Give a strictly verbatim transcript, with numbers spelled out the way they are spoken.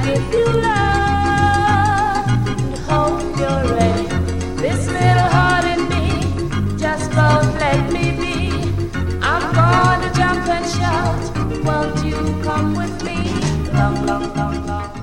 give you love and hope you're ready. This little heart in me just won't let me be. I'm gonna jump and shout, won't you come with me? Long, long, long, long.